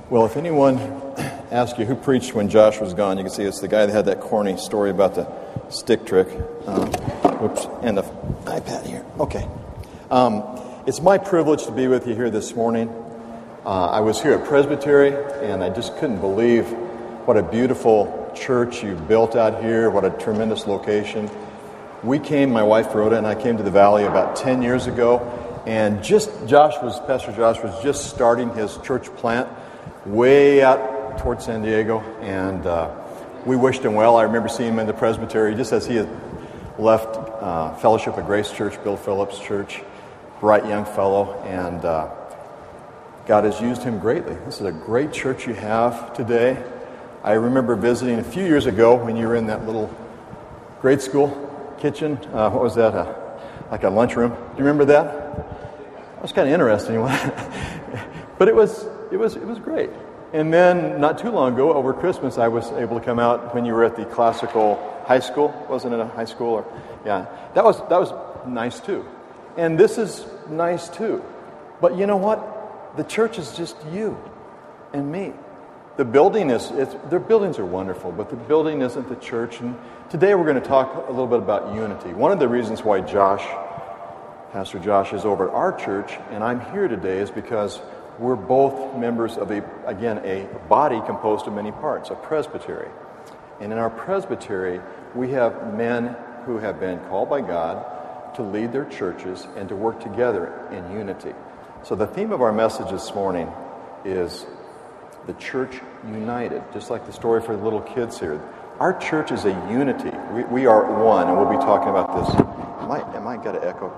Well, if anyone asks you who preached when Josh was gone, you can see it's the guy that had that corny story about the stick trick. Whoops, and the iPad here. Okay. It's my privilege to be with you here this morning. I was here at Presbytery, and I just couldn't believe what a beautiful church you've built out here, what a tremendous location. We came, my wife Rhoda and I came to the Valley about 10 years ago, and Pastor Josh was just starting his church plant way out towards San Diego, and we wished him well. I remember seeing him in the Presbytery just as he had left Fellowship of Grace Church, Bill Phillips Church, bright young fellow, and God has used him greatly. This is a great church you have today. I remember visiting a few years ago when you were in that little grade school kitchen. What was that? Like a lunchroom. Do you remember that? That was kind of interesting. But it was great. And then not too long ago, over Christmas, I was able to come out when you were at the classical high school. Wasn't it a high school? Yeah, that was nice too. And this is nice too. But you know what? The church is just you and me. The buildings are wonderful, but the building isn't the church. And today we're going to talk a little bit about unity. One of the reasons why Pastor Josh is over at our church, and I'm here today, is because we're both members of a body composed of many parts, a presbytery. And in our presbytery, we have men who have been called by God to lead their churches and to work together in unity. So the theme of our message this morning is the church united, just like the story for the little kids here. Our church is a unity. We are one, and we'll be talking about this. Am I got to echo?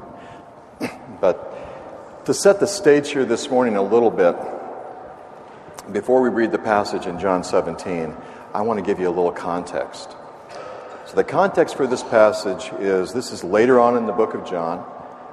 But to set the stage here this morning a little bit, before we read the passage in John 17, I want to give you a little context. So the context for this passage this is later on in the book of John.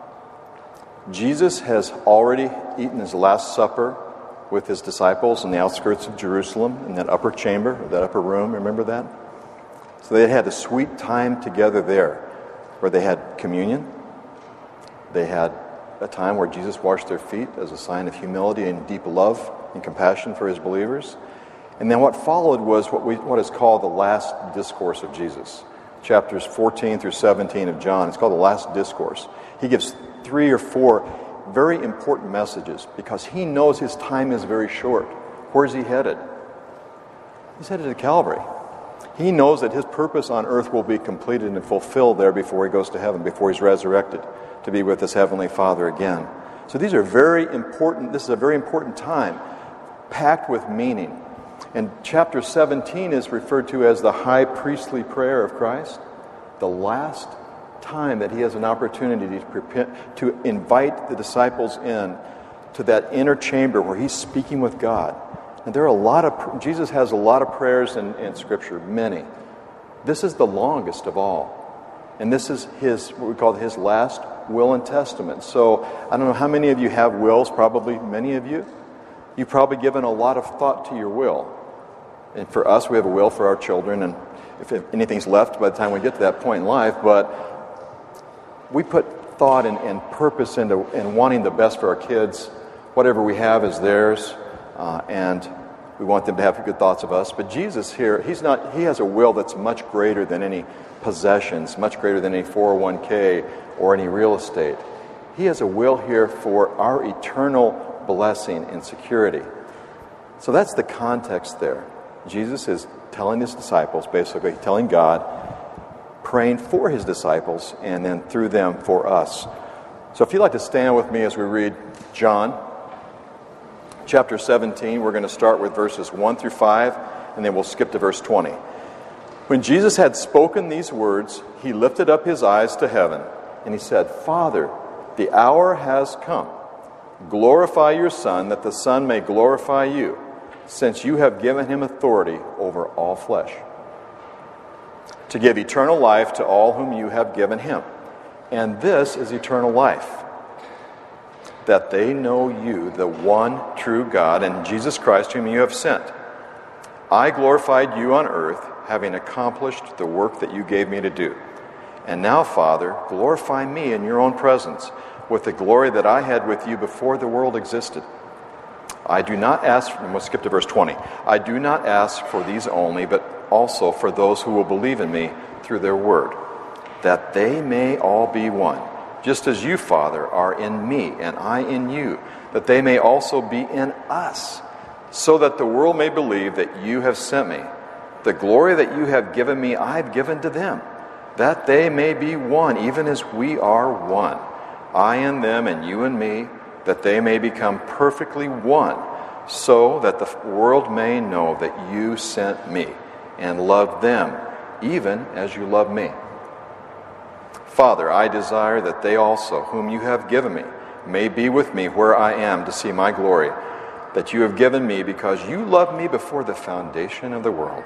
Jesus has already eaten his Last Supper with his disciples in the outskirts of Jerusalem, in that upper chamber, that upper room, remember that? So they had a sweet time together there, where they had communion. They had a time where Jesus washed their feet as a sign of humility and deep love and compassion for his believers. And then what followed was what is called the last discourse of Jesus. Chapters 14 through 17 of John. It's called the last discourse. He gives 3 or 4 very important messages because he knows his time is very short. Where's he headed? He's headed to Calvary. He knows that his purpose on earth will be completed and fulfilled there before he goes to heaven, before he's resurrected to be with his heavenly Father again. So this is a very important time, packed with meaning. And chapter 17 is referred to as the high priestly prayer of Christ, the last time that he has an opportunity to invite the disciples in to that inner chamber where he's speaking with God. And Jesus has a lot of prayers in Scripture, many. This is the longest of all. And this is what we call his last will and testament. So I don't know how many of you have wills, probably many of you. You've probably given a lot of thought to your will. And for us, we have a will for our children, and if anything's left by the time we get to that point in life, but we put thought and purpose into wanting the best for our kids. Whatever we have is theirs, and we want them to have good thoughts of us. But Jesus here, he has a will that's much greater than any possessions, much greater than any 401k or any real estate. He has a will here for our eternal blessing and security. So that's the context there. Jesus is telling his disciples, basically telling God, praying for his disciples, and then through them for us. So if you'd like to stand with me as we read John chapter 17, we're going to start with verses 1 through 5, and then we'll skip to verse 20. When Jesus had spoken these words, he lifted up his eyes to heaven, and he said, Father, the hour has come. Glorify your Son, that the Son may glorify you, since you have given him authority over all flesh, to give eternal life to all whom you have given him. And this is eternal life, that they know you, the one true God, and Jesus Christ whom you have sent. I glorified you on earth, having accomplished the work that you gave me to do. And now, Father, glorify me in your own presence, with the glory that I had with you before the world existed. I do not ask, and we'll skip to verse 20. I do not ask for these only, but also for those who will believe in me through their word, that they may all be one, just as you, Father, are in me and I in you, that they may also be in us, so that the world may believe that you have sent me. The glory that you have given me, I've given to them, that they may be one, even as we are one. I in them and you in me, that they may become perfectly one, so that the world may know that you sent me and loved them, even as you love me. Father, I desire that they also, whom you have given me, may be with me where I am to see my glory, that you have given me because you loved me before the foundation of the world.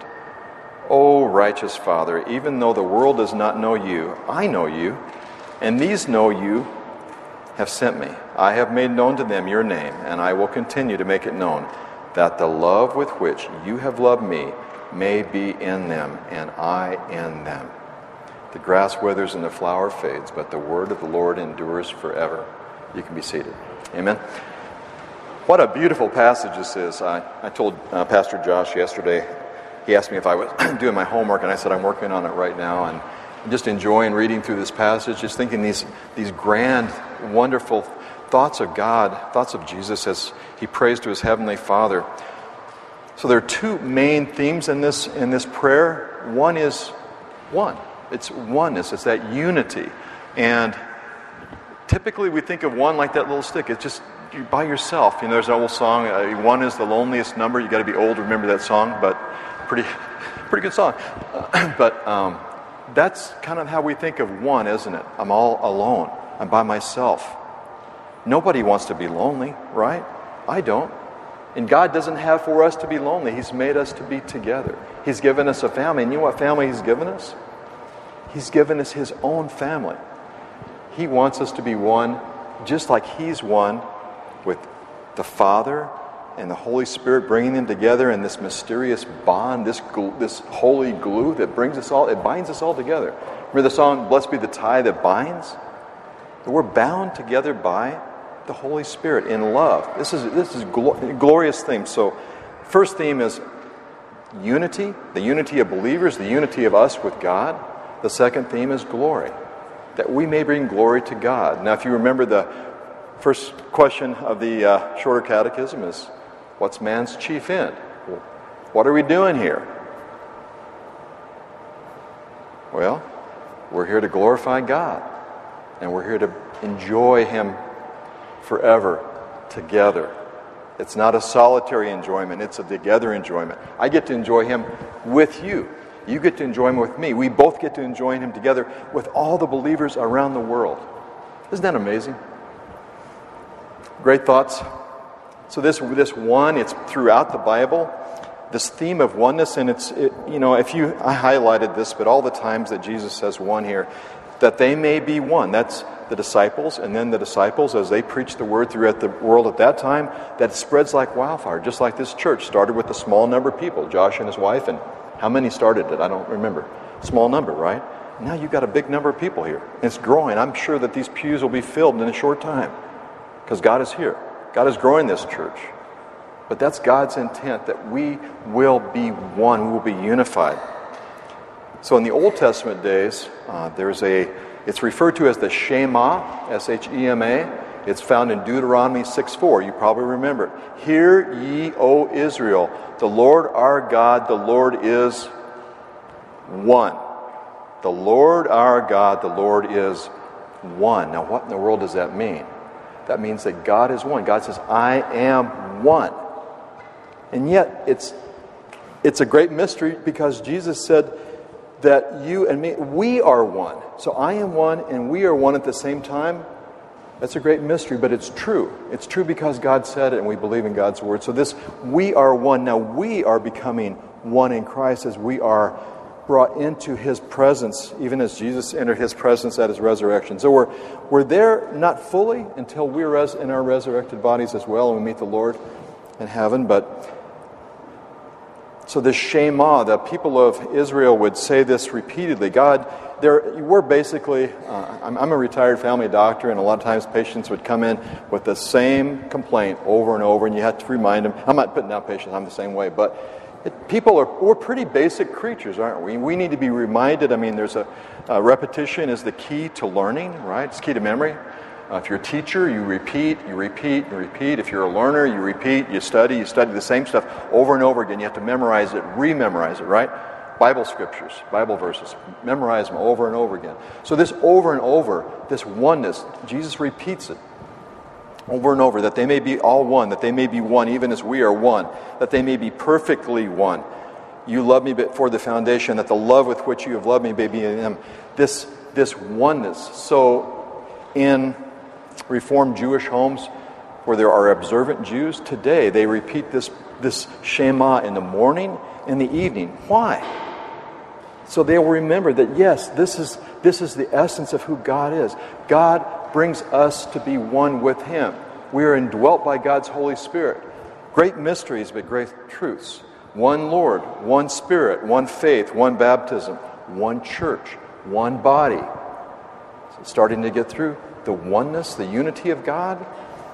O righteous Father, even though the world does not know you, I know you, and these know you have sent me. I have made known to them your name, and I will continue to make it known, that the love with which you have loved me may be in them, and I in them. The grass withers and the flower fades, but the word of the Lord endures forever. You can be seated. Amen. What a beautiful passage this is. I told Pastor Josh yesterday, he asked me if I was doing my homework, and I said I'm working on it right now, and I'm just enjoying reading through this passage, just thinking these grand, wonderful thoughts of God, thoughts of Jesus as he prays to his heavenly Father. So there are two main themes in this prayer. One is one. It's oneness. It's that unity. And typically we think of one like that little stick. It's just you're by yourself. You know, there's an old song, one is the loneliest number. You got to be old to remember that song, but pretty good song. But that's kind of how we think of one, isn't it? I'm all alone. I'm by myself. Nobody wants to be lonely, right? I don't. And God doesn't have for us to be lonely. He's made us to be together. He's given us a family. And you know what family He's given us? He's given us His own family. He wants us to be one, just like He's one with the Father and the Holy Spirit, bringing them together in this mysterious bond, this holy glue that brings us all, it binds us all together. Remember the song, "Blessed be the tie that binds"? We're bound together by the Holy Spirit in love. This is a glorious theme. So, first theme is unity, the unity of believers, the unity of us with God. The second theme is glory, that we may bring glory to God. Now, if you remember, the first question of the shorter catechism is, what's man's chief end? What are we doing here? Well, we're here to glorify God, and we're here to enjoy Him forever together. It's not a solitary enjoyment, it's a together enjoyment. I get to enjoy Him with you. You get to enjoy Him with me. We both get to enjoy Him together with all the believers around the world. Isn't that amazing? Great thoughts. So this one, it's throughout the Bible, this theme of oneness, and I highlighted this, but all the times that Jesus says one here, that they may be one. That's the disciples, and then the disciples, as they preach the word throughout the world at that time, that spreads like wildfire, just like this church started with a small number of people, Josh and his wife, and how many started it? I don't remember. Small number, right? Now you've got a big number of people here. It's growing. I'm sure that these pews will be filled in a short time because God is here. God is growing this church. But that's God's intent, that we will be one. We will be unified. So in the Old Testament days, it's referred to as the Shema, S-H-E-M-A. It's found in Deuteronomy 6:4. You probably remember it. Hear ye, O Israel, the Lord our God, the Lord is one. The Lord our God, the Lord is one. Now, what in the world does that mean? That means that God is one. God says, I am one. And yet, it's a great mystery because Jesus said that you and me, we are one. So I am one and we are one at the same time. That's a great mystery, but it's true. It's true because God said it and we believe in God's word. So we are one. Now we are becoming one in Christ as we are brought into His presence, even as Jesus entered His presence at His resurrection. So we're there not fully until we're in our resurrected bodies as well and we meet the Lord in heaven. But So this Shema, the people of Israel would say this repeatedly. God, we're basically, I'm a retired family doctor, and a lot of times patients would come in with the same complaint over and over, and you have to remind them. I'm not putting down patients, I'm the same way, but we're pretty basic creatures, aren't we? We need to be reminded. I mean, there's repetition is the key to learning, right? It's key to memory. If you're a teacher, you repeat, you repeat, you repeat. If you're a learner, you repeat, you study the same stuff over and over again. You have to memorize it, rememorize it, right? Bible scriptures, Bible verses, memorize them over and over again. So this over and over, this oneness, Jesus repeats it over and over, that they may be all one, that they may be one even as we are one, that they may be perfectly one. You love me before the foundation, that the love with which you have loved me may be in them. This oneness. So in Reformed Jewish homes where there are observant Jews, today they repeat this Shema in the morning and the evening. Why? So they will remember that, yes, this is the essence of who God is. God brings us to be one with Him. We are indwelt by God's Holy Spirit. Great mysteries, but great truths. One Lord, one Spirit, one faith, one baptism, one church, one body. So starting to get through the oneness, the unity of God.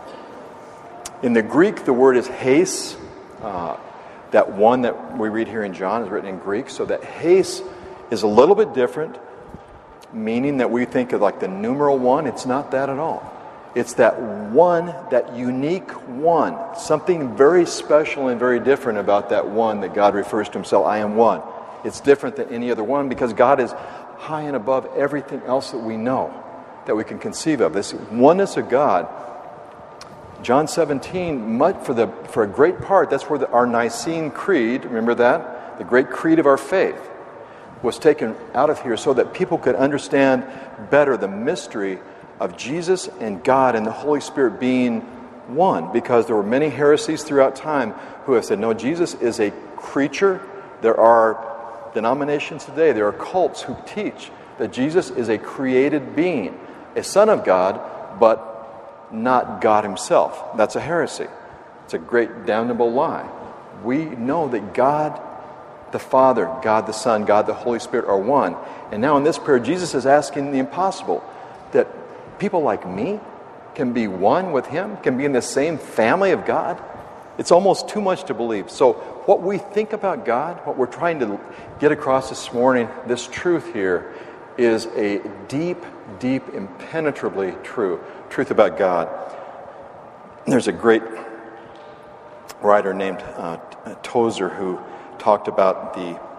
In the Greek, the word is hais. That one that we read here in John is written in Greek. So that hais is a little bit different, meaning that we think of like the numeral one. It's not that at all. It's that one, that unique one. Something very special and very different about that one that God refers to Himself. I am one. It's different than any other one because God is high and above everything else that we know, that we can conceive of. This oneness of God. John 17, for a great part, that's where our Nicene Creed, remember that? The great creed of our faith was taken out of here so that people could understand better the mystery of Jesus and God and the Holy Spirit being one, because there were many heresies throughout time who have said, no, Jesus is a creature. There are denominations today, there are cults who teach that Jesus is a created being, a son of God, but not God Himself. That's a heresy. It's a great damnable lie. We know that God the Father, God the Son, God the Holy Spirit are one. And now in this prayer, Jesus is asking the impossible, that people like me can be one with Him, can be in the same family of God. It's almost too much to believe. So what we think about God, what we're trying to get across this morning, this truth here, is a deep, deep, impenetrably truth about God. There's a great writer named Tozer who talked about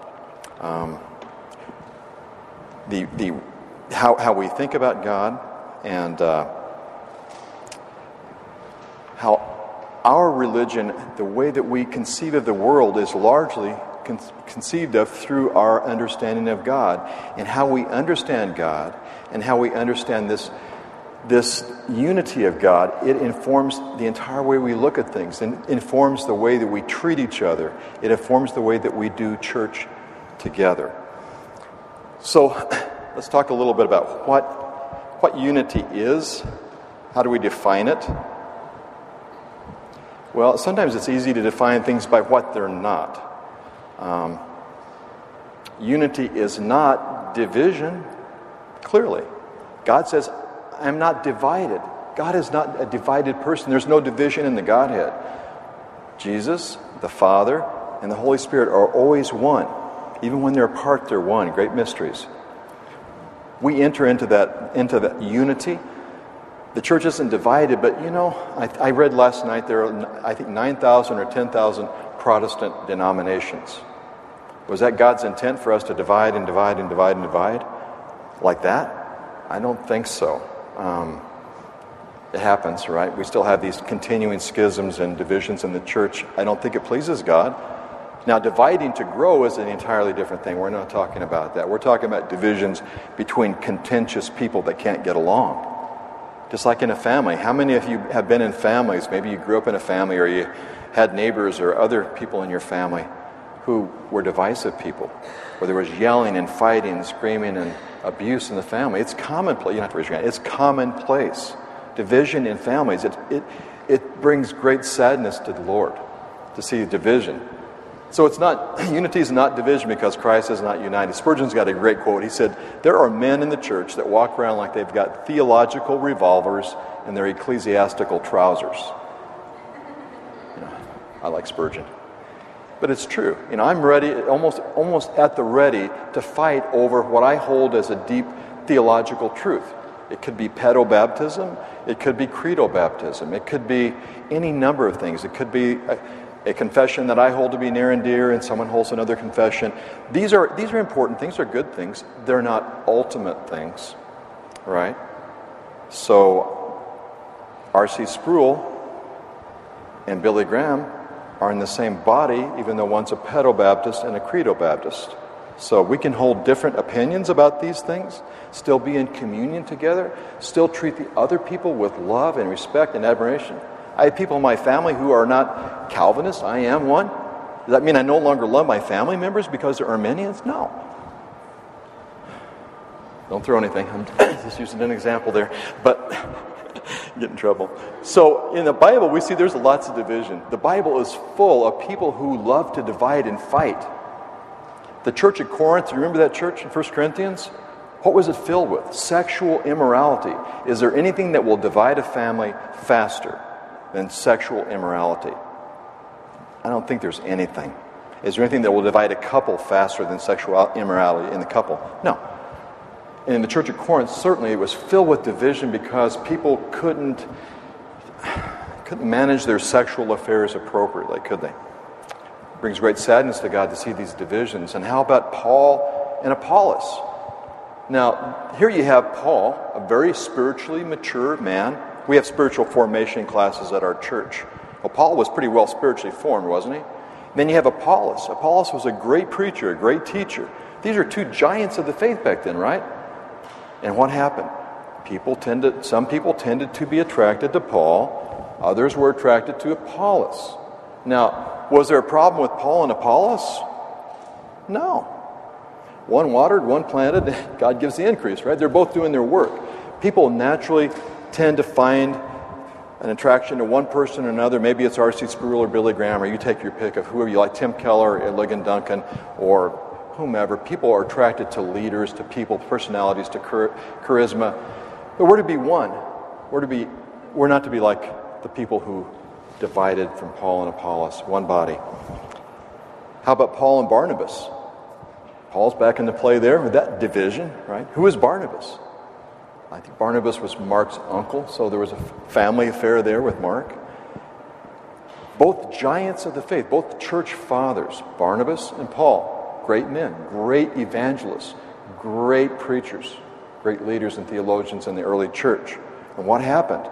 how we think about God and how our religion, the way that we conceive of the world, is largely conceived of through our understanding of God, and how we understand God and how we understand this unity of God. It informs the entire way we look at things, and informs the way that we treat each other. It informs the way that we do church together. So let's talk a little bit about what unity is. How do we define it? Well, sometimes it's easy to define things by what they're not. Unity is not division, clearly. God says, I'm not divided. God is not a divided person. There's no division in the Godhead. Jesus, the Father, and the Holy Spirit are always one. Even when they're apart, they're one. Great mysteries. We enter into that unity. The church isn't divided, but I read last night there are, I think, 9,000 or 10,000 Protestant denominations. Was that God's intent for us to divide and divide and divide and divide like that? I don't think so. It happens, right? We still have these continuing schisms and divisions in the church. I don't think it pleases God. Now, dividing to grow is an entirely different thing. We're not talking about that. We're talking about divisions between contentious people that can't get along. Just like in a family. How many of you have been in families? Maybe you grew up in a family, or you had neighbors or other people in your family who were divisive people, where there was yelling and fighting and screaming and abuse in the family. It's commonplace. You don't have to raise your hand. It's commonplace. Division in families. It brings great sadness to the Lord to see division. So unity is not division because Christ is not united. Spurgeon's got a great quote. He said, there are men in the church that walk around like they've got theological revolvers and their ecclesiastical trousers. I like Spurgeon. But it's true. I'm ready, almost at the ready to fight over what I hold as a deep theological truth. It could be pedobaptism. It could be credo baptism. It could be any number of things. It could be a confession that I hold to be near and dear and someone holds another confession. These are important things. They're good things. They're not ultimate things, right? So R.C. Sproul and Billy Graham are in the same body, even though one's a pedobaptist and a credo baptist. So we can hold different opinions about these things, still be in communion together, still treat the other people with love and respect and admiration. I have people in my family who are not Calvinists. I am one. Does that mean I no longer love my family members because they're Arminians? No. Don't throw anything. I'm just using an example there. But get in trouble. So in the Bible, we see there's lots of division. The Bible is full of people who love to divide and fight. The church at Corinth, you remember that church in 1 Corinthians? What was it filled with? Sexual immorality. Is there anything that will divide a family faster than sexual immorality? I don't think there's anything. Is there anything that will divide a couple faster than sexual immorality in the couple? No. And in the church at Corinth, certainly it was filled with division because people couldn't manage their sexual affairs appropriately, could they? It brings great sadness to God to see these divisions. And how about Paul and Apollos? Now, here you have Paul, a very spiritually mature man. We have spiritual formation classes at our church. Well, Paul was pretty well spiritually formed, wasn't he? Then you have Apollos. Apollos was a great preacher, a great teacher. These are two giants of the faith back then, right? And what happened? Some people tended to be attracted to Paul. Others were attracted to Apollos. Now, was there a problem with Paul and Apollos? No. One watered, one planted. God gives the increase, right? They're both doing their work. People naturally tend to find an attraction to one person or another. Maybe it's R.C. Sproul or Billy Graham, or you take your pick of whoever you like, Tim Keller or Ligon Duncan or whomever. People are attracted to leaders, to people, personalities, to charisma. But we're to be one. We're not to be like the people who divided from Paul and Apollos, one body. How about Paul and Barnabas? Paul's back into play there with that division, right? Who is Barnabas? I think Barnabas was Mark's uncle, so there was a family affair there with Mark. Both giants of the faith, both church fathers, Barnabas and Paul, great men, great evangelists, great preachers, great leaders and theologians in the early church. And what happened?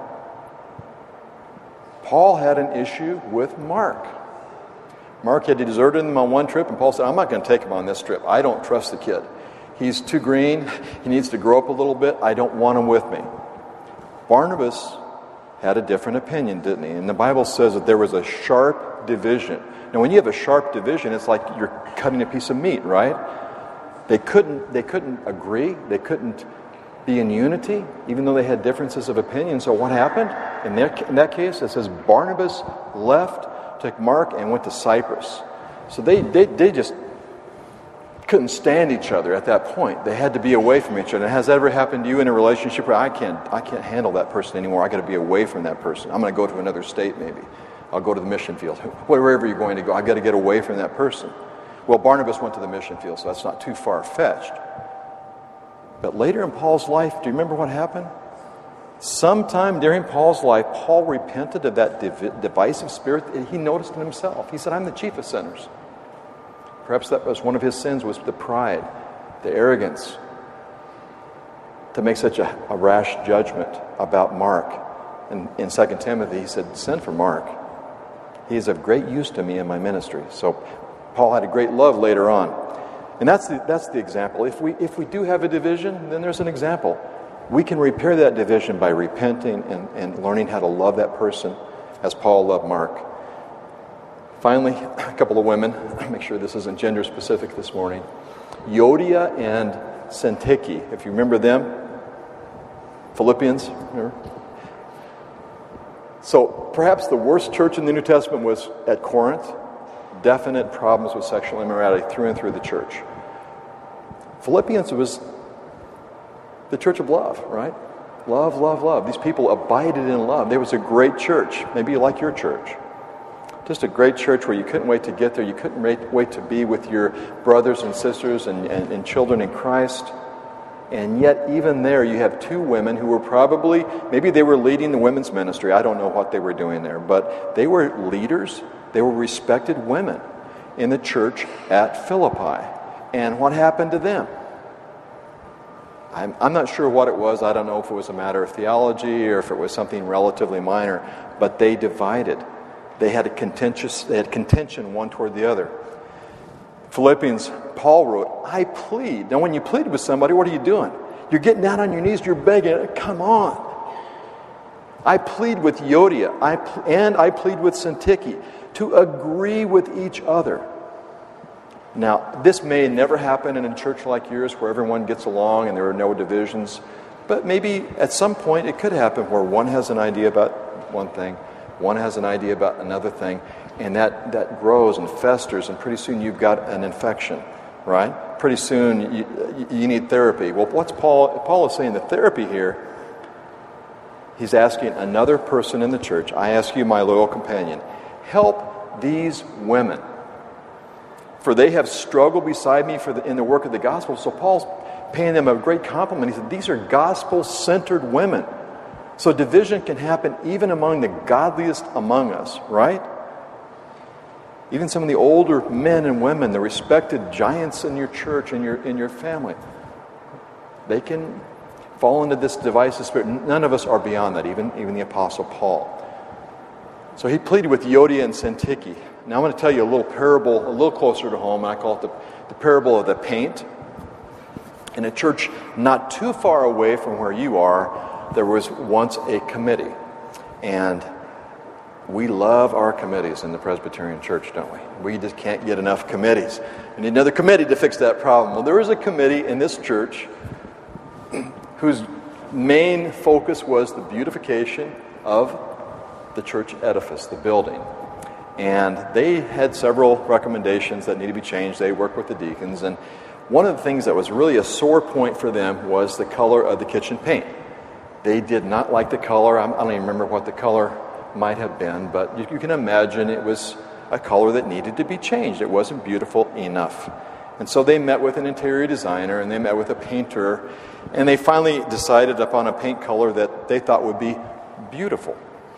Paul had an issue with Mark. Mark had deserted him on one trip, and Paul said, I'm not going to take him on this trip. I don't trust the kid. He's too green. He needs to grow up a little bit. I don't want him with me. Barnabas had a different opinion, didn't he? And the Bible says that there was a sharp division. Now, when you have a sharp division, it's like you're cutting a piece of meat, right? They couldn't agree. They couldn't be in unity, even though they had differences of opinion. So what happened? In that case, it says Barnabas left, took Mark, and went to Cyprus. So they just couldn't stand each other at that point. They had to be away from each other. Has that ever happened to you in a relationship where I can't handle that person anymore? I got to be away from that person. I'm going to go to another state maybe. I'll go to the mission field. Wherever you're going to go, I got to get away from that person. Well, Barnabas went to the mission field, so that's not too far-fetched. But later in Paul's life, do you remember what happened? Sometime during Paul's life, Paul repented of that divisive spirit that he noticed in himself. He said, I'm the chief of sinners. Perhaps that was one of his sins, was the pride, the arrogance, to make such a rash judgment about Mark. And in 2 Timothy, he said, send for Mark. He is of great use to me in my ministry. So Paul had a great love later on. And that's the example. If we do have a division, then there's an example. We can repair that division by repenting and learning how to love that person as Paul loved Mark. Finally, a couple of women. Make sure this isn't gender specific this morning. Euodia and Syntyche, if you remember them. Philippians, remember? So perhaps the worst church in the New Testament was at Corinth. definite problems with sexual immorality through and through the church. Philippians was the church of love, right? Love, love, love. These people abided in love. There was a great church, maybe like your church. Just a great church where you couldn't wait to get there. You couldn't wait to be with your brothers and sisters and children in Christ. And yet, even there, you have two women who were probably, maybe they were leading the women's ministry. I don't know what they were doing there. But they were leaders. They were respected women in the church at Philippi. And what happened to them? I'm not sure what it was. I don't know if it was a matter of theology or if it was something relatively minor. But they divided. They had contention one toward the other. Philippians, Paul wrote, I plead. Now when you plead with somebody, what are you doing? You're getting down on your knees, you're begging, come on. I plead with Euodia, and I plead with Syntyche to agree with each other. Now, this may never happen in a church like yours where everyone gets along and there are no divisions, but maybe at some point it could happen where one has an idea about one thing, one has an idea about another thing, and that grows and festers, and pretty soon you've got an infection, right? Pretty soon you need therapy. Well, what's Paul is saying, the therapy here, he's asking another person in the church, I ask you, my loyal companion, help these women, for they have struggled beside me in the work of the gospel. So Paul's paying them a great compliment. He said, these are gospel-centered women. So division can happen even among the godliest among us, right? Even some of the older men and women, the respected giants in your church, in your family, they can fall into this divisive spirit. None of us are beyond that, even the Apostle Paul. So he pleaded with Euodia and Syntyche. Now I'm going to tell you a little parable, a little closer to home, and I call it the parable of the paint. In a church not too far away from where you are, there was once a committee. And we love our committees in the Presbyterian Church, don't we? We just can't get enough committees. We need another committee to fix that problem. Well, there was a committee in this church whose main focus was the beautification of the church edifice, the building. And they had several recommendations that needed to be changed. They worked with the deacons. And one of the things that was really a sore point for them was the color of the kitchen paint. They did not like the color. I don't even remember what the color might have been, but you can imagine it was a color that needed to be changed. It wasn't beautiful enough. And so they met with an interior designer and they met with a painter, and they finally decided upon a paint color that they thought would be beautiful.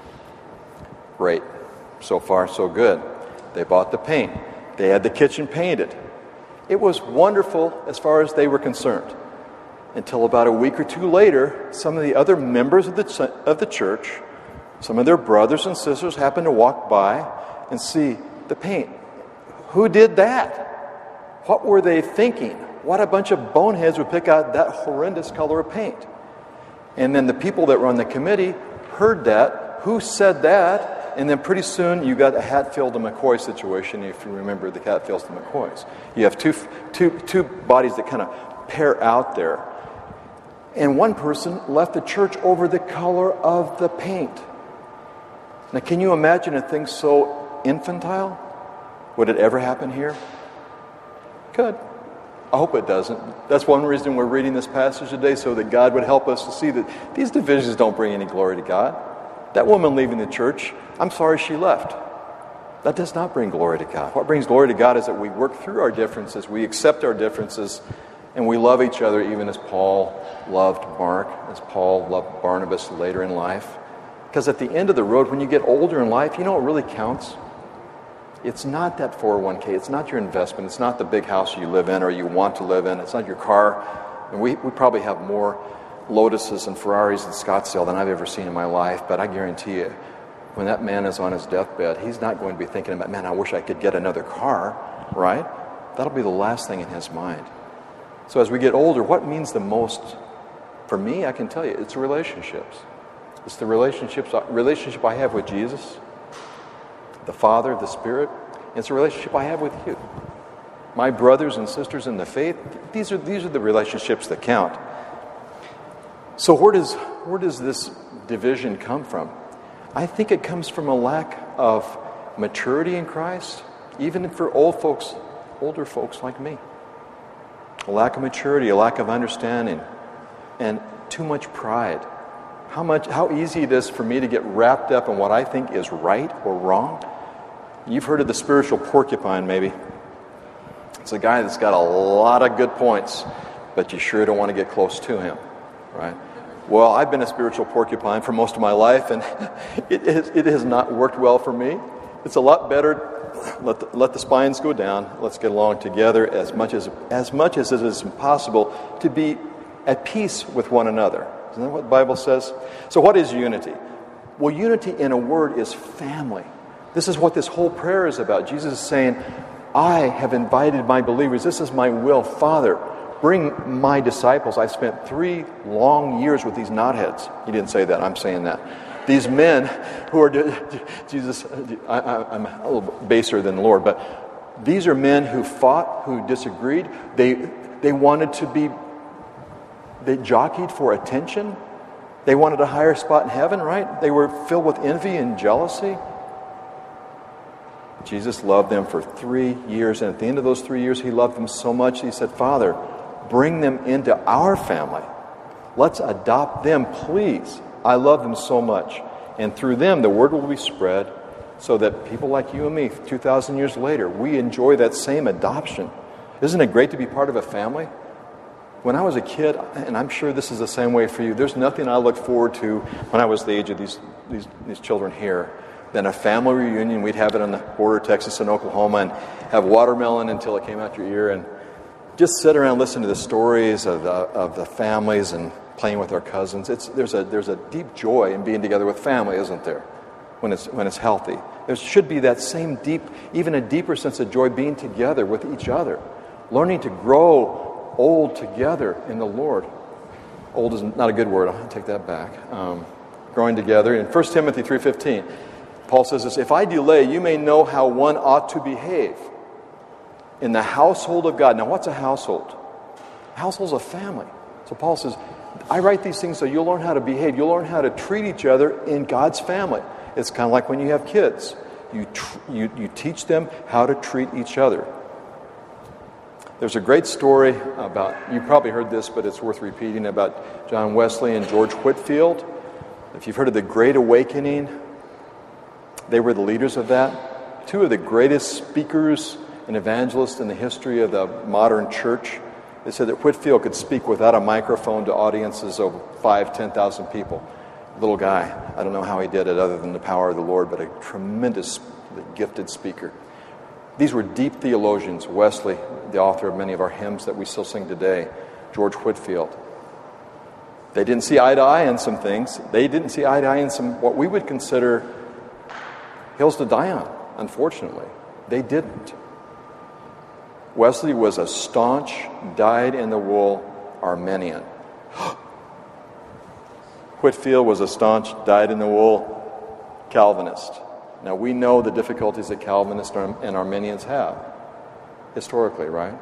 Great. So far, so good. They bought the paint. They had the kitchen painted. It was wonderful as far as they were concerned. Until about a week or two later, some of the other members of the church, some of their brothers and sisters happened to walk by and see the paint. Who did that? What were they thinking? What a bunch of boneheads would pick out that horrendous color of paint. And then the people that were on the committee heard that. Who said that? And then pretty soon you got a Hatfield and McCoy situation, if you remember the Hatfields and McCoys. You have two bodies that kind of pair out there. And one person left the church over the color of the paint. Now, can you imagine a thing so infantile? Would it ever happen here? Could. I hope it doesn't. That's one reason we're reading this passage today, so that God would help us to see that these divisions don't bring any glory to God. That woman leaving the church, I'm sorry she left. That does not bring glory to God. What brings glory to God is that we work through our differences, we accept our differences, and we love each other, even as Paul loved Mark, as Paul loved Barnabas later in life. Because at the end of the road, when you get older in life, you know what really counts? It's not that 401k. It's not your investment. It's not the big house you live in or you want to live in. It's not your car. And we probably have more Lotuses and Ferraris in Scottsdale than I've ever seen in my life. But I guarantee you, when that man is on his deathbed, he's not going to be thinking about, man, I wish I could get another car, right? That'll be the last thing in his mind. So as we get older, what means the most? For me, I can tell you, it's relationships. It's the relationship I have with Jesus, the Father, the Spirit. It's a relationship I have with you. My brothers and sisters in the faith, these are the relationships that count. So where does this division come from? I think it comes from a lack of maturity in Christ even for older folks like me. A lack of maturity, a lack of understanding, and too much pride. How easy it is for me to get wrapped up in what I think is right or wrong. You've heard of the spiritual porcupine, maybe. It's a guy that's got a lot of good points, but you sure don't want to get close to him, right? Well, I've been a spiritual porcupine for most of my life, and it has not worked well for me. It's a lot better, let the spines go down. Let's get along together as much as it is possible to be at peace with one another. Isn't that what the Bible says? So what is unity? Well, unity in a word is family. This is what this whole prayer is about. Jesus is saying, I have invited my believers. This is my will. Father, bring my disciples. I spent 3 long years with these knotheads. He didn't say that. I'm saying that. These men who are, Jesus, I'm a little baser than the Lord, but these are men who fought, who disagreed. They wanted to be, they jockeyed for attention. They wanted a higher spot in heaven, right? They were filled with envy and jealousy. Jesus loved them for 3 years, and at the end of those 3 years, he loved them so much, he said, Father, bring them into our family. Let's adopt them, please. I love them so much. And through them, the word will be spread so that people like you and me, 2,000 years later, we enjoy that same adoption. Isn't it great to be part of a family? When I was a kid, and I'm sure this is the same way for you, there's nothing I looked forward to when I was the age of these children here than a family reunion. We'd have it on the border of Texas and Oklahoma and have watermelon until it came out your ear and just sit around listening to the stories of the families and playing with our cousins. There's a deep joy in being together with family, isn't there? When it's healthy. There should be that same deep, even a deeper sense of joy being together with each other. Learning to grow old together in the Lord. Old is not a good word. I'll take that back. Growing together. In 1 Timothy 3:15, Paul says this, if I delay, you may know how one ought to behave in the household of God. Now, what's a household? A household's a family. So Paul says, I write these things so you'll learn how to behave. You'll learn how to treat each other in God's family. It's kind of like when you have kids. You teach them how to treat each other. There's a great story about, you probably heard this, but it's worth repeating, about John Wesley and George Whitefield. If you've heard of the Great Awakening, they were the leaders of that. 2 of the greatest speakers and evangelists in the history of the modern church. They said that Whitefield could speak without a microphone to audiences of 5,000, 10,000 people. Little guy. I don't know how he did it other than the power of the Lord, but a tremendous, gifted speaker. These were deep theologians. Wesley, the author of many of our hymns that we still sing today. George Whitefield. They didn't see eye to eye on some things. They didn't see eye to eye on some what we would consider hills to die on, unfortunately. They didn't. Wesley was a staunch, dyed-in-the-wool Arminian. Whitefield was a staunch, dyed-in-the-wool Calvinist. Now, we know the difficulties that Calvinists and Arminians have, historically, right?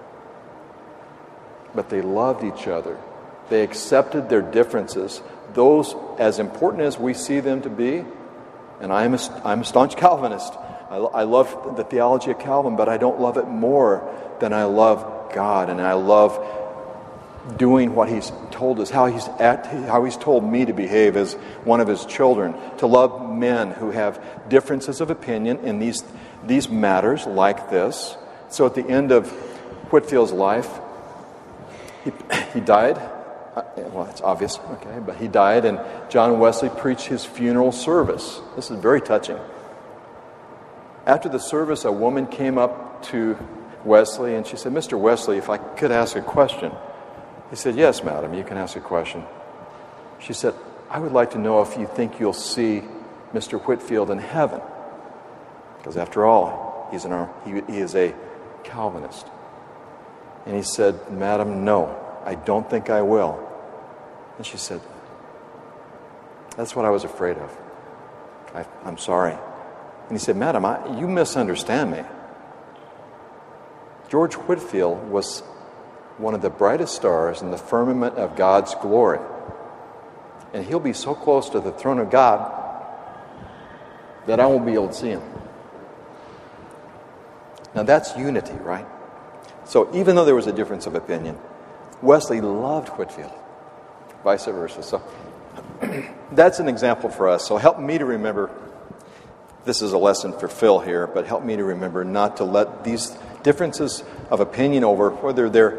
But they loved each other. They accepted their differences, those as important as we see them to be. And I'm a staunch Calvinist. I love the theology of Calvin, but I don't love it more than I love God, and I love doing what He's told us, how He's told me to behave as one of His children, to love men who have differences of opinion in these matters like this. So at the end of Whitefield's life, he died. Well, it's obvious, okay, but he died, and John Wesley preached his funeral service. This is very touching. After the service, a woman came up to Wesley, and she said, Mr. Wesley, if I could ask a question. He said, yes, madam, you can ask a question. She said, I would like to know if you think you'll see Mr. Whitefield in heaven. Because after all, he is a Calvinist. And he said, madam, no, I don't think I will. And she said, that's what I was afraid of. I'm sorry. And he said, madam, you misunderstand me. George Whitefield was one of the brightest stars in the firmament of God's glory. And he'll be so close to the throne of God that I won't be able to see him. Now that's unity, right? So even though there was a difference of opinion, Wesley loved Whitefield, vice versa. So that's an example for us. So help me to remember, this is a lesson for Phil here, but help me to remember not to let these differences of opinion over, whether they're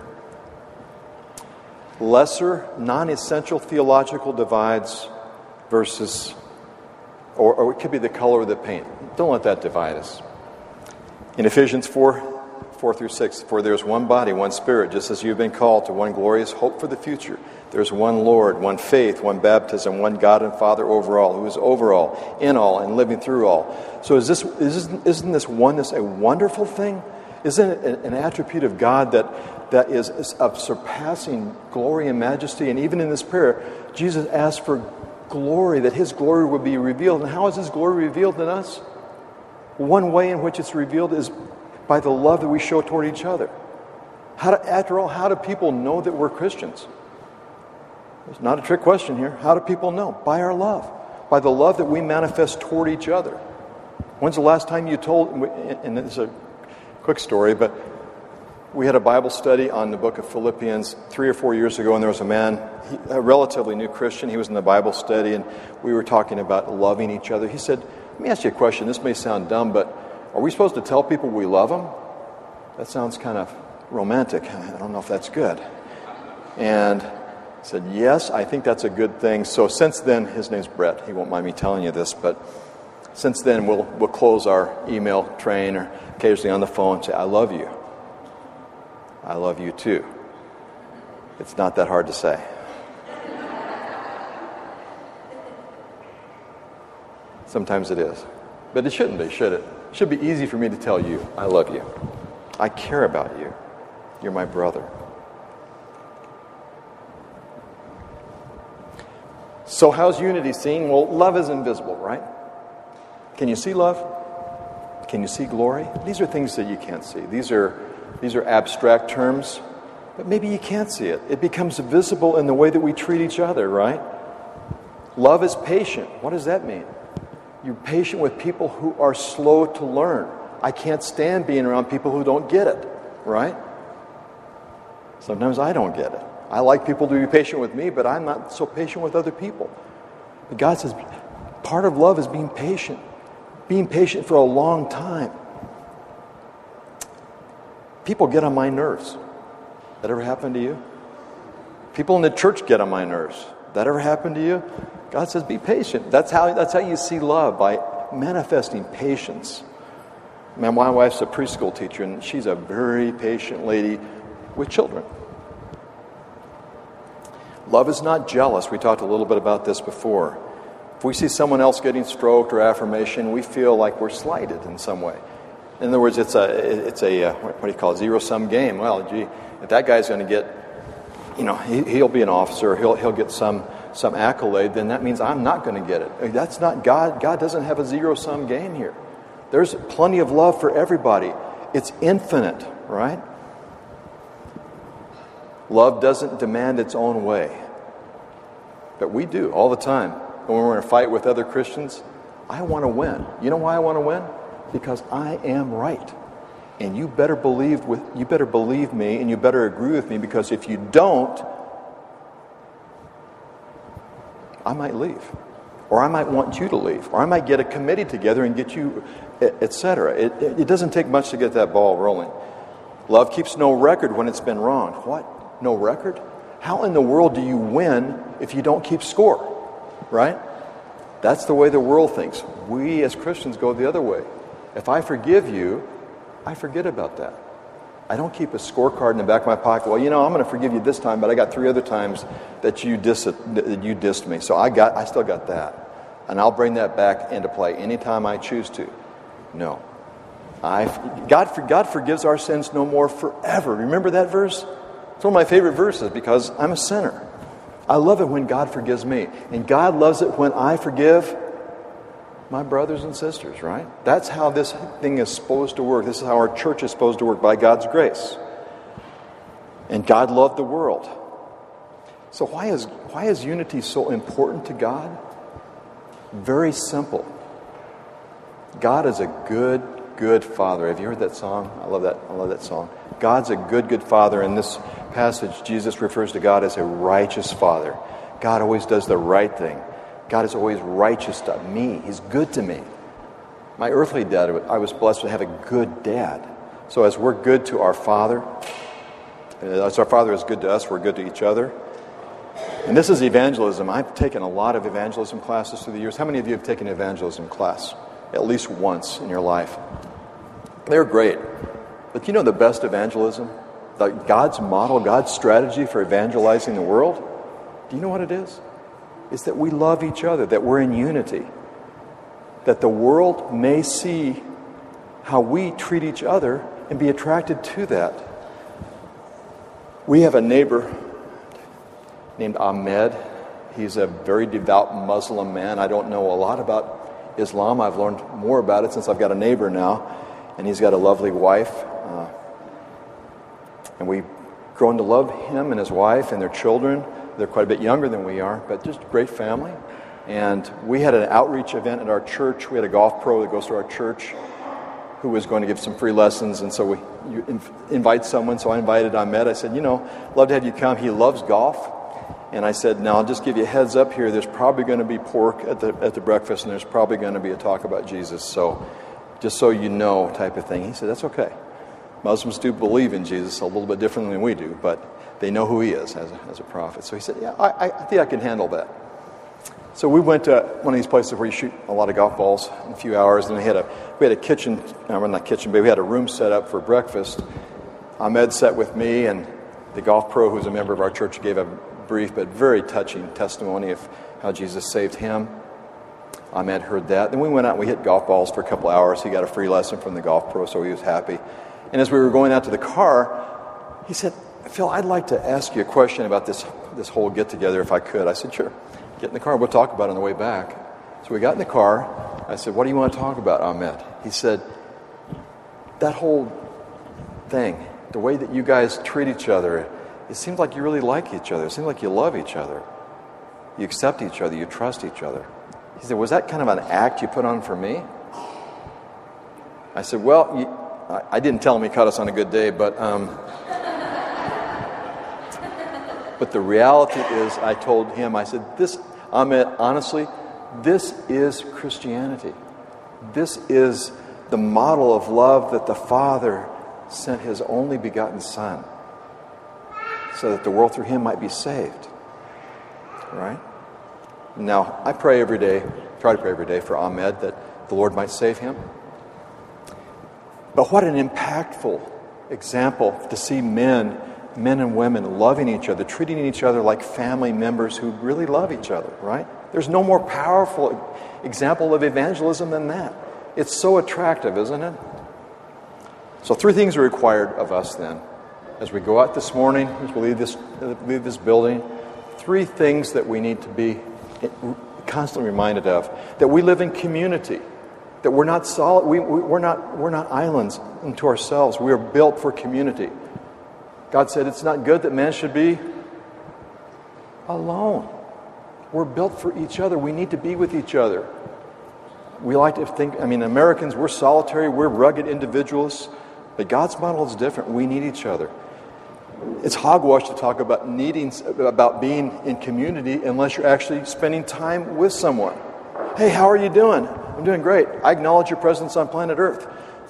lesser, non-essential theological divides versus, or it could be the color of the paint. Don't let that divide us. In Ephesians 4:4-6, for there is one body, one Spirit, just as you have been called to one glorious hope for the future. There is one Lord, one faith, one baptism, one God and Father over all, who is over all, in all, and living through all. So isn't this oneness a wonderful thing? Isn't it an attribute of God that is of surpassing glory and majesty? And even in this prayer, Jesus asked for glory, that His glory would be revealed. And how is His glory revealed in us? One way in which it's revealed is by the love that we show toward each other. After all, how do people know that we're Christians? It's not a trick question here. How do people know? By our love. By the love that we manifest toward each other. When's the last time you told, and it's a quick story, but we had a Bible study on the book of Philippians 3 or 4 years ago, and there was a man, a relatively new Christian. He was in the Bible study, and we were talking about loving each other. He said, let me ask you a question. This may sound dumb, but are we supposed to tell people we love them? That sounds kind of romantic. I don't know if that's good. And I said, yes, I think that's a good thing. So since then, his name's Brett. He won't mind me telling you this, but since then, we'll close our email train or occasionally on the phone and say, I love you. I love you too. It's not that hard to say. Sometimes it is. But it shouldn't be, should it? It should be easy for me to tell you, I love you. I care about you. You're my brother. So how's unity seen? Well, love is invisible, right? Can you see love? Can you see glory? These are things that you can't see. These are abstract terms, but maybe you can't see it. It becomes visible in the way that we treat each other, right? Love is patient. What does that mean? You're patient with people who are slow to learn. I can't stand being around people who don't get it, right? Sometimes I don't get it. I like people to be patient with me, but I'm not so patient with other people. But God says part of love is being patient for a long time. People get on my nerves. That ever happened to you? People in the church get on my nerves. That ever happened to you? God says, be patient. That's how you see love, by manifesting patience. My wife's a preschool teacher, and she's a very patient lady with children. Love is not jealous. We talked a little bit about this before. If we see someone else getting stroked or affirmation, we feel like we're slighted in some way. In other words, it's a what do you call it, zero-sum game. Well, gee, if that guy's going to get, he'll be an officer, he'll get some accolade, then that means I'm not going to get it. That's not God. God doesn't have a zero-sum game here. There's plenty of love for everybody. It's infinite, right? Love doesn't demand its own way. But we do all the time. When we're in a fight with other Christians, I want to win. You know why I want to win? Because I am right. And you better believe me, and you better agree with me, because if you don't, I might leave. Or I might want you to leave. Or I might get a committee together and get you, etc. It doesn't take much to get that ball rolling. Love keeps no record when it's been wronged. What? No record? How in the world do you win if you don't keep score? Right? That's the way the world thinks. We as Christians go the other way. If I forgive you, I forget about that. I don't keep a scorecard in the back of my pocket. Well, I'm going to forgive you this time, but I got 3 other times that you dissed me. So I still got that. And I'll bring that back into play anytime I choose to. No. God forgives our sins no more forever. Remember that verse? It's one of my favorite verses because I'm a sinner. I love it when God forgives me. And God loves it when I forgive my brothers and sisters, right? That's how this thing is supposed to work. This is how our church is supposed to work, by God's grace. And God loved the world. So why is unity so important to God? Very simple. God is a good good Father. Have you heard that song? I love that song. God's a good, good Father. In this passage, Jesus refers to God as a righteous Father. God always does the right thing. God is always righteous to me. He's good to me. My earthly dad, I was blessed to have a good dad. So as we're good to our Father, as our Father is good to us, we're good to each other. And this is evangelism. I've taken a lot of evangelism classes through the years. How many of you have taken an evangelism class at least once in your life? They're great. But you know the best evangelism? God's model, God's strategy for evangelizing the world? Do you know what it is? It's that we love each other, that we're in unity. That the world may see how we treat each other and be attracted to that. We have a neighbor named Ahmed. He's a very devout Muslim man. I don't know a lot about Islam. I've learned more about it since I've got a neighbor now. And he's got a lovely wife. And we've grown to love him and his wife and their children. They're quite a bit younger than we are, but just a great family. And we had an outreach event at our church. We had a golf pro that goes to our church who was going to give some free lessons. And so you invite someone. So I invited Ahmed. I said, love to have you come. He loves golf. And I said, now I'll just give you a heads up here. There's probably going to be pork at the breakfast, and there's probably going to be a talk about Jesus. So just so you know, type of thing. He said, that's okay. Muslims do believe in Jesus a little bit differently than we do, but they know who he is as a prophet. So he said, yeah, I think I can handle that. So we went to one of these places where you shoot a lot of golf balls in a few hours, and we had a kitchen, not kitchen, but we had a room set up for breakfast. Ahmed sat with me, and the golf pro, who's a member of our church, gave a brief but very touching testimony of how Jesus saved him. Ahmed heard that. Then we went out and we hit golf balls for a couple hours. He got a free lesson from the golf pro, so he was happy. And as we were going out to the car, he said, Phil, I'd like to ask you a question about this whole get-together if I could. I said, sure. Get in the car. We'll talk about it on the way back. So we got in the car. I said, what do you want to talk about, Ahmed? He said, that whole thing, the way that you guys treat each other, it seems like you really like each other. It seems like you love each other. You accept each other. You trust each other. He said, was that kind of an act you put on for me? I said, well, I didn't tell him he caught us on a good day, but the reality is I told him, I said, Ahmed, honestly, this is Christianity. This is the model of love that the Father sent his only begotten Son so that the world through him might be saved. Right? Now, I pray every day, try to pray every day for Ahmed that the Lord might save him. But what an impactful example to see men and women loving each other, treating each other like family members who really love each other, right? There's no more powerful example of evangelism than that. It's so attractive, isn't it? So 3 things are required of us then. As we go out this morning, as we leave this building, 3 things that we need to be constantly reminded of. That we live in community. That we're not solid. We're not islands unto ourselves. We are built for community. God said it's not good that man should be alone. We're built for each other. We need to be with each other. We like to think, Americans, we're solitary, we're rugged individuals, but God's model is different. We need each other. It's hogwash to talk about being in community unless you're actually spending time with someone. Hey, how are you doing? I'm doing great. I acknowledge your presence on planet Earth.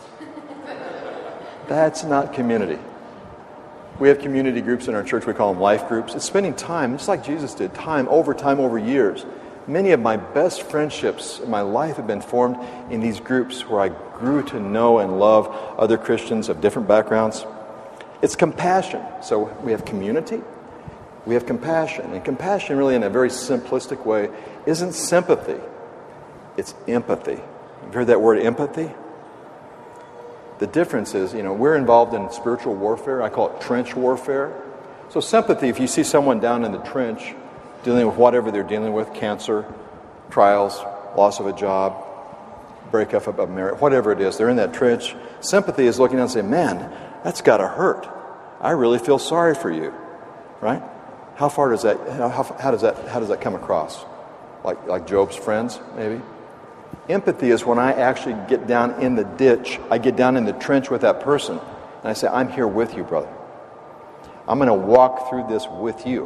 That's not community. We have community groups in our church. We call them life groups. It's spending time, just like Jesus did, time over years. Many of my best friendships in my life have been formed in these groups where I grew to know and love other Christians of different backgrounds. It's compassion. So we have community, we have compassion. And compassion, really, in a very simplistic way, isn't sympathy. It's empathy. You've heard that word, empathy? The difference is, we're involved in spiritual warfare. I call it trench warfare. So sympathy, if you see someone down in the trench dealing with whatever they're dealing with, cancer, trials, loss of a job, breakup of a marriage, whatever it is, they're in that trench. Sympathy is looking down and saying, man, that's got to hurt. I really feel sorry for you, right? How far does that? How does that come across? Like Job's friends, maybe. Empathy is when I actually get down in the ditch, I get down in the trench with that person, and I say, I'm here with you, brother. I'm going to walk through this with you.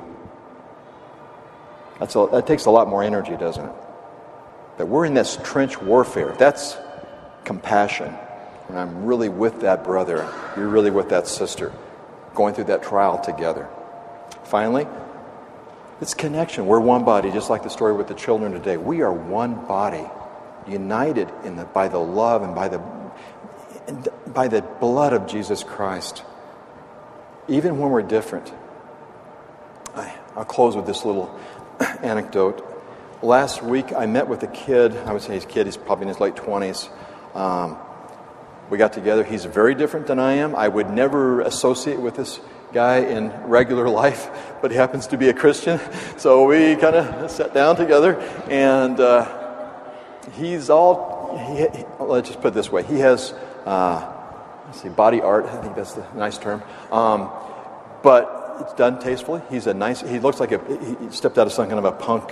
That takes a lot more energy, doesn't it? That we're in this trench warfare. That's compassion. When I'm really with that brother, you're really with that sister, going through that trial together. Finally, it's connection. We're one body, just like the story with the children today. We are one body, united by the love and by the blood of Jesus Christ. Even when we're different. I'll close with this little anecdote. Last week, I met with a kid. I would say he's a kid. He's probably in his late 20s. We got together. He's very different than I am. I would never associate with this guy in regular life, but he happens to be a Christian. So we kind of sat down together, and let's just put it this way. He has, body art. I think that's the nice term. But it's done tastefully. He looks like he stepped out of some kind of a punk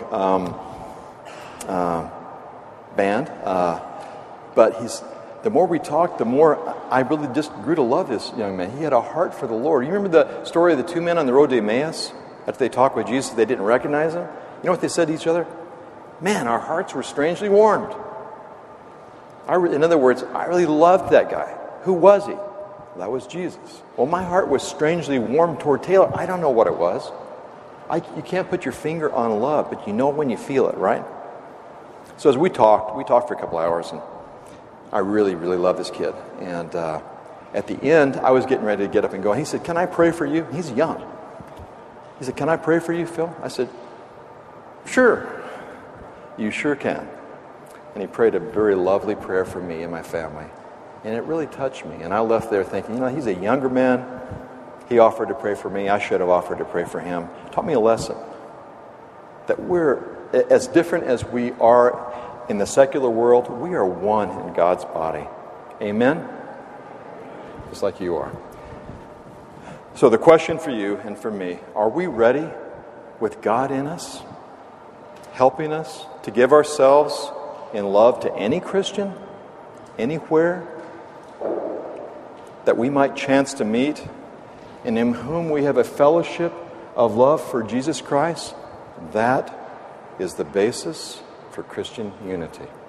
band. But the more we talked, the more I really just grew to love this young man. He had a heart for the Lord. You remember the story of the two men on the road to Emmaus? After they talked with Jesus, they didn't recognize him. You know what they said to each other? Man, our hearts were strangely warmed. In other words, I really loved that guy. Who was he? Well, that was Jesus. Well, my heart was strangely warmed toward Taylor. I don't know what it was. You can't put your finger on love, but you know when you feel it, right? So as we talked for a couple hours, and I really, really love this kid. And at the end, I was getting ready to get up and go. And he said, can I pray for you? He's young. He said, can I pray for you, Phil? I said, sure. You sure can. And he prayed a very lovely prayer for me and my family. And it really touched me. And I left there thinking, he's a younger man. He offered to pray for me. I should have offered to pray for him. Taught me a lesson. That we're, as different as we are in the secular world, we are one in God's body. Amen? Just like you are. So the question for you and for me, are we ready with God in us, helping us to give ourselves in love to any Christian, anywhere, that we might chance to meet, and in whom we have a fellowship of love for Jesus Christ? That is the basis for Christian unity.